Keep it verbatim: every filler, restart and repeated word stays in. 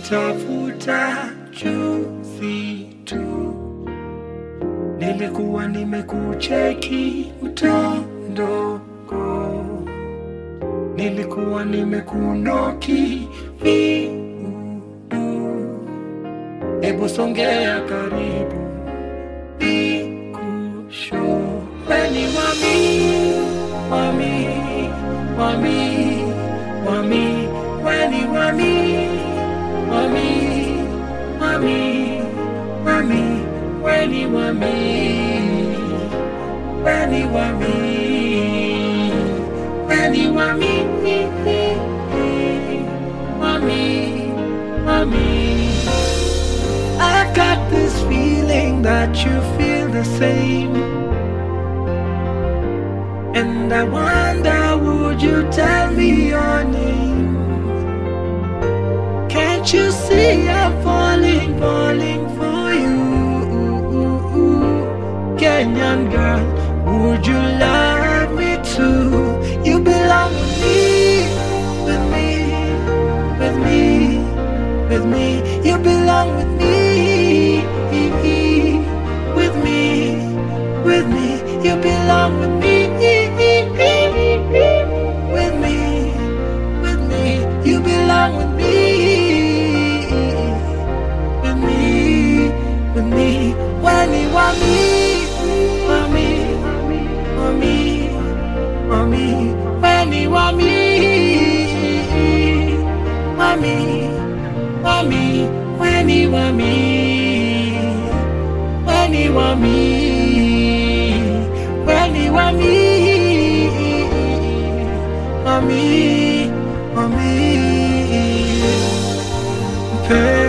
Nilikutafuta juzi tu, nilikuwa nimekucheki mtandao, nilikuwa nimekunoki viudu. Ebu songea karibu nikusho. Weni wami, wami, wami, wami. Weni wami, wami, wami, wami. Weni wami, weni wami, weni wami, wami, wami. I've got this feeling that you feel the same, and I wonder, would you tell me your name? Can't you see I'm falling, falling for you? Kenyan girl, would you love me too? You belong with me, with me, with me, with me. You belong with me, with me, with me. You belong with me, with me, with me. You belong with me, with me, with me. When you want me, mommy, mommy, mommy. When you want me, mommy, mommy. When you want me, when you want me, when you want me, mommy, mommy.